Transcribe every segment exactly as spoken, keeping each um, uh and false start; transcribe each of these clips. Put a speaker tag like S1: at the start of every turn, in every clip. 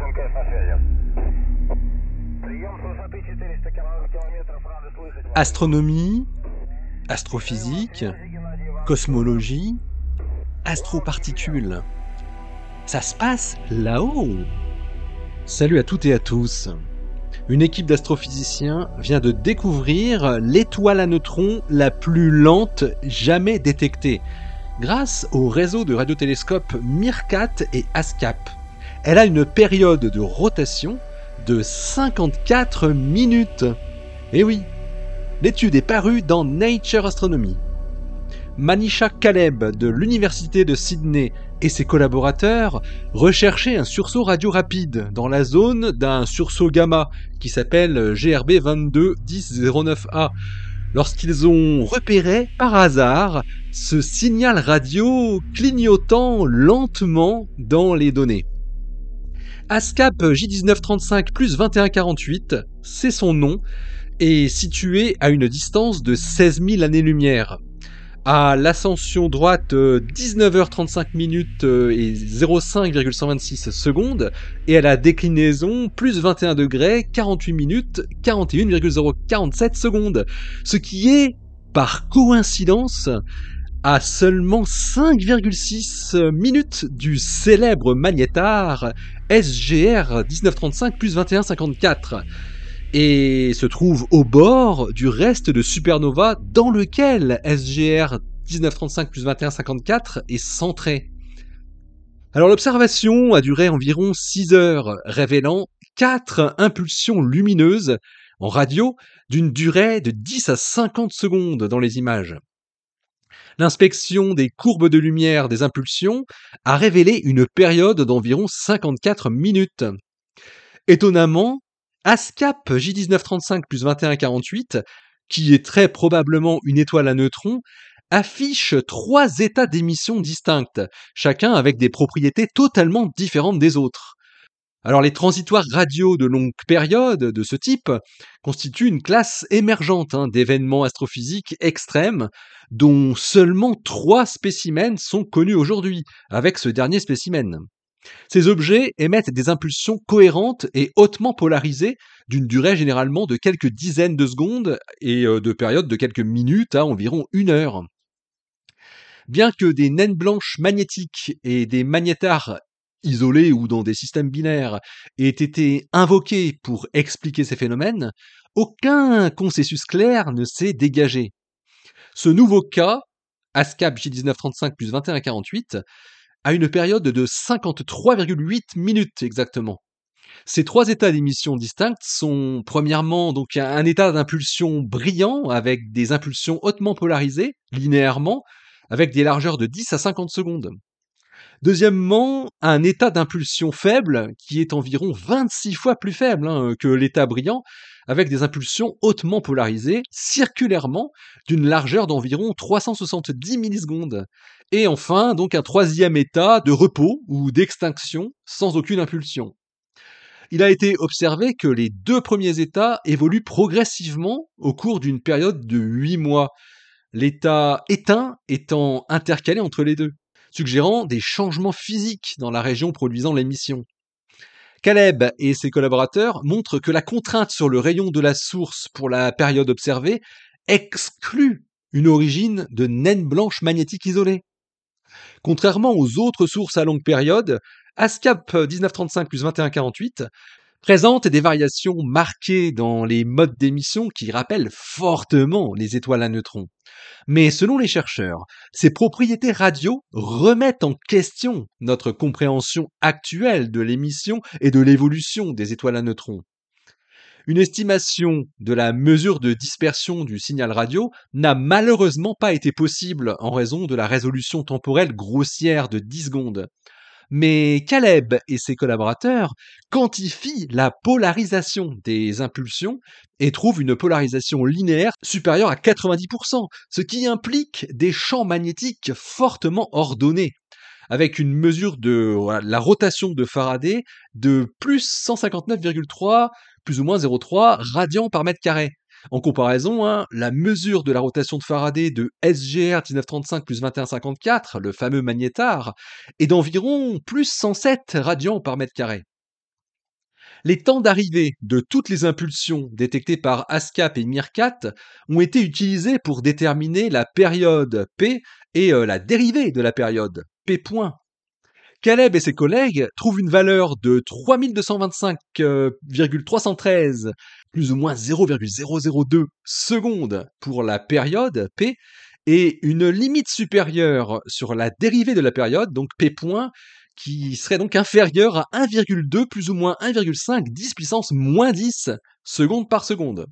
S1: МКС на связи. Прием с высоты четыреста километров, рады слышать вас.
S2: Astronomie, astrophysique, cosmologie, astroparticules. Ça se passe là-haut. Salut à toutes et à tous. Une équipe d'astrophysiciens vient de découvrir l'étoile à neutrons la plus lente jamais détectée, grâce au réseau de radiotélescopes MeerKAT et ASKAP. Elle a une période de rotation de cinquante-quatre minutes. Et oui, l'étude est parue dans Nature Astronomy. Manisha Caleb de l'Université de Sydney et ses collaborateurs recherchaient un sursaut radio rapide dans la zone d'un sursaut gamma qui s'appelle G R B vingt-deux dix zéro neuf A lorsqu'ils ont repéré par hasard ce signal radio clignotant lentement dans les données. ASKAP J dix-neuf trente-cinq plus vingt et un quarante-huit, c'est son nom, est situé à une distance de seize mille années-lumière. À l'ascension droite, dix-neuf heures trente-cinq minutes et zéro cinq virgule cent vingt-six secondes, et à la déclinaison, plus vingt et un degrés, quarante-huit minutes, quarante et un virgule zéro quarante-sept secondes, ce qui est, par coïncidence, à seulement cinq virgule six minutes du célèbre magnétar S G R dix-neuf trente-cinq plus vingt et un cinquante-quatre, et se trouve au bord du reste de supernova dans lequel S G R dix-neuf trente-cinq plus vingt et un cinquante-quatre est centré. Alors l'observation a duré environ six heures, révélant quatre impulsions lumineuses en radio d'une durée de dix à cinquante secondes dans les images. L'inspection des courbes de lumière des impulsions a révélé une période d'environ cinquante-quatre minutes. Étonnamment, ASKAP J dix-neuf trente-cinq plus vingt et un quarante-huit, qui est très probablement une étoile à neutrons, affiche trois états d'émission distincts, chacun avec des propriétés totalement différentes des autres. Alors les transitoires radio de longue période de ce type constituent une classe émergente hein, d'événements astrophysiques extrêmes, dont seulement trois spécimens sont connus aujourd'hui, avec ce dernier spécimen. Ces objets émettent des impulsions cohérentes et hautement polarisées d'une durée généralement de quelques dizaines de secondes et de périodes de quelques minutes à environ une heure. Bien que des naines blanches magnétiques et des magnétars isolés ou dans des systèmes binaires aient été invoqués pour expliquer ces phénomènes, aucun consensus clair ne s'est dégagé. Ce nouveau cas, ASKAP J dix-neuf trente-cinq plus vingt et un quarante-huit, a une période de cinquante-trois virgule huit minutes exactement. Ces trois états d'émission distincts sont premièrement donc un état d'impulsion brillant avec des impulsions hautement polarisées, linéairement, avec des largeurs de dix à cinquante secondes. Deuxièmement, un état d'impulsion faible qui est environ vingt-six fois plus faible hein, que l'état brillant, avec des impulsions hautement polarisées, circulairement, d'une largeur d'environ trois cent soixante-dix millisecondes. Et enfin, donc un troisième état de repos ou d'extinction sans aucune impulsion. Il a été observé que les deux premiers états évoluent progressivement au cours d'une période de huit mois, l'état éteint étant intercalé entre les deux, suggérant des changements physiques dans la région produisant l'émission. Caleb et ses collaborateurs montrent que la contrainte sur le rayon de la source pour la période observée exclut une origine de naine blanche magnétique isolée. Contrairement aux autres sources à longue période, ASKAP dix-neuf trente-cinq plus vingt et un quarante-huit présente des variations marquées dans les modes d'émission qui rappellent fortement les étoiles à neutrons. Mais selon les chercheurs, ces propriétés radio remettent en question notre compréhension actuelle de l'émission et de l'évolution des étoiles à neutrons. Une estimation de la mesure de dispersion du signal radio n'a malheureusement pas été possible en raison de la résolution temporelle grossière de dix secondes. Mais Caleb et ses collaborateurs quantifient la polarisation des impulsions et trouvent une polarisation linéaire supérieure à quatre-vingt-dix pour cent, ce qui implique des champs magnétiques fortement ordonnés, avec une mesure de voilà, la rotation de Faraday de plus cent cinquante-neuf virgule trois, plus ou moins zéro virgule trois radians par mètre carré. En comparaison, hein, la mesure de la rotation de Faraday de S G R dix-neuf trente-cinq plus vingt et un cinquante-quatre, le fameux magnétar, est d'environ plus cent sept radians par mètre carré. Les temps d'arrivée de toutes les impulsions détectées par ASCAP et MIRCAT ont été utilisés pour déterminer la période P et euh, la dérivée de la période P point. Caleb et ses collègues trouvent une valeur de trois mille deux cent vingt-cinq virgule trois cent treize, plus ou moins zéro virgule zéro zéro deux secondes pour la période P, et une limite supérieure sur la dérivée de la période, donc P point, qui serait donc inférieure à un virgule deux plus ou moins un virgule cinq, dix puissance moins dix secondes par seconde.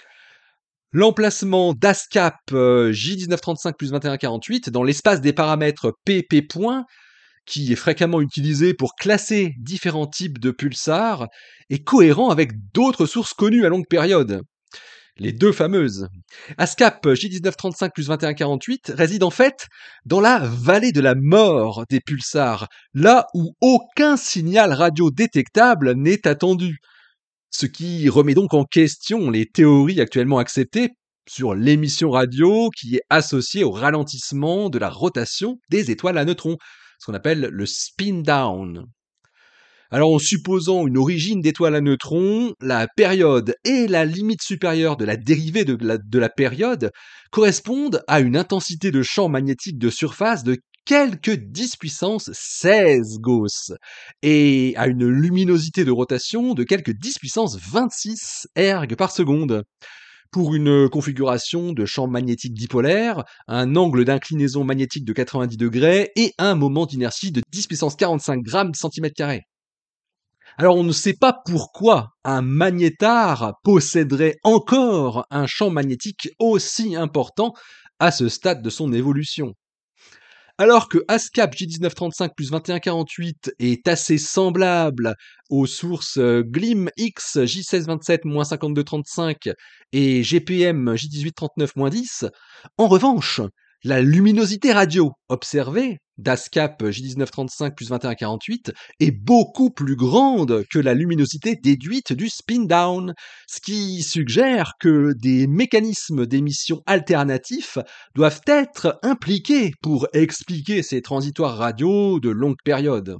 S2: L'emplacement d'ASCAP euh, J dix-neuf trente-cinq plus vingt et un quarante-huit dans l'espace des paramètres P P point, qui est fréquemment utilisé pour classer différents types de pulsars, est cohérent avec d'autres sources connues à longue période. Les deux fameuses. ASCAP J dix-neuf trente-cinq plus vingt et un quarante-huit réside en fait dans la vallée de la mort des pulsars, là où aucun signal radio détectable n'est attendu. Ce qui remet donc en question les théories actuellement acceptées sur l'émission radio qui est associée au ralentissement de la rotation des étoiles à neutrons, ce qu'on appelle le spin down. Alors, en supposant une origine d'étoile à neutrons, la période et la limite supérieure de la dérivée de la, de la période correspondent à une intensité de champ magnétique de surface de quelques dix puissance seize Gauss et à une luminosité de rotation de quelques dix puissance vingt-six erg par seconde. Pour une configuration de champ magnétique dipolaire, un angle d'inclinaison magnétique de quatre-vingt-dix degrés et un moment d'inertie de dix puissance quarante-cinq grammes centimètre carré. Alors on ne sait pas pourquoi un magnétar posséderait encore un champ magnétique aussi important à ce stade de son évolution. Alors que ASCAP J dix-neuf trente-cinq plus vingt et un quarante-huit est assez semblable aux sources G L I M X J seize vingt-sept cinquante-deux trente-cinq et G P M J dix-huit trente-neuf dix, en revanche, la luminosité radio observée d'ASCAP J dix-neuf trente-cinq plus vingt et un quarante-huit est beaucoup plus grande que la luminosité déduite du spin down, ce qui suggère que des mécanismes d'émission alternatifs doivent être impliqués pour expliquer ces transitoires radio de longue période.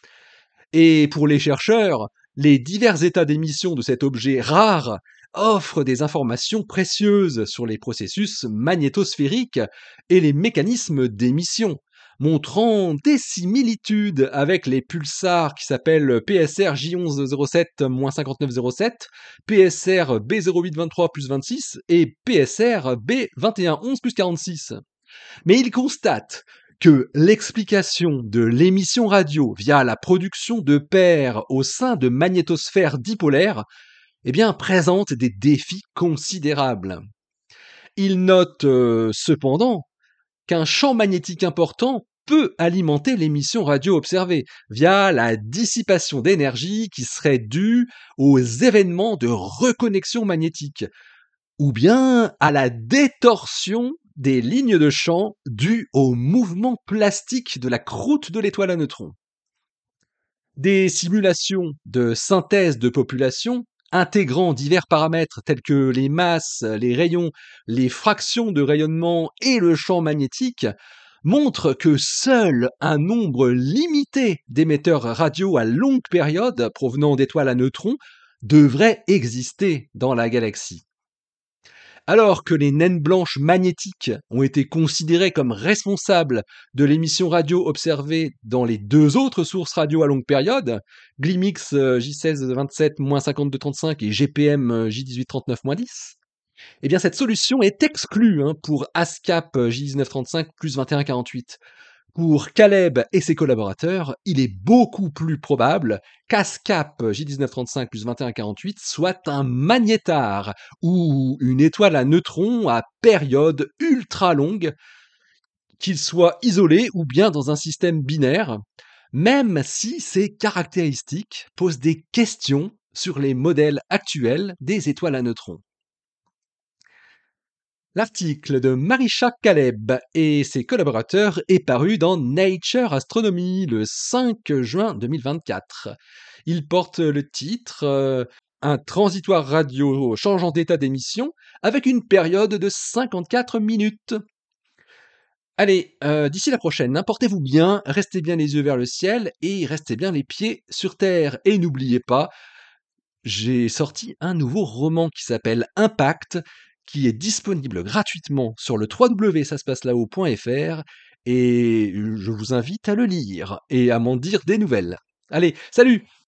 S2: Et pour les chercheurs, les divers états d'émission de cet objet rare offrent des informations précieuses sur les processus magnétosphériques et les mécanismes d'émission, montrant des similitudes avec les pulsars qui s'appellent P S R J onze zéro sept cinquante-neuf zéro sept, P S R B zéro huit vingt-trois plus vingt-six et P S R B vingt et un onze plus quarante-six. Mais il constate que l'explication de l'émission radio via la production de paires au sein de magnétosphères dipolaires eh bien, présente des défis considérables. Il note euh, cependant qu'un champ magnétique important peut alimenter l'émission radio observée via la dissipation d'énergie qui serait due aux événements de reconnexion magnétique ou bien à la détorsion des lignes de champ dues au mouvement plastique de la croûte de l'étoile à neutrons. Des simulations de synthèse de population intégrant divers paramètres tels que les masses, les rayons, les fractions de rayonnement et le champ magnétique montrent que seul un nombre limité d'émetteurs radio à longue période provenant d'étoiles à neutrons devrait exister dans la galaxie. Alors que les naines blanches magnétiques ont été considérées comme responsables de l'émission radio observée dans les deux autres sources radio à longue période, G L I M X J seize vingt-sept cinquante-deux trente-cinq et G P M J dix-huit trente-neuf dix, eh bien cette solution est exclue hein, pour ASCAP J dix-neuf trente-cinq plus vingt et un quarante-huit. Pour Caleb et ses collaborateurs, il est beaucoup plus probable qu'ASCAP J dix-neuf trente-cinq plus vingt et un quarante-huit soit un magnétar ou une étoile à neutrons à période ultra longue, qu'il soit isolé ou bien dans un système binaire, même si ces caractéristiques posent des questions sur les modèles actuels des étoiles à neutrons. L'article de Marisha Caleb et ses collaborateurs est paru dans Nature Astronomy le cinq juin deux mille vingt-quatre. Il porte le titre euh, « Un transitoire radio changeant d'état d'émission avec une période de cinquante-quatre minutes ». Allez, euh, d'ici la prochaine, hein, portez-vous bien, restez bien les yeux vers le ciel et restez bien les pieds sur terre. Et n'oubliez pas, j'ai sorti un nouveau roman qui s'appelle Impact, qui est disponible gratuitement sur le w w w point ça se passe là-haut point f r et je vous invite à le lire et à m'en dire des nouvelles. Allez, salut!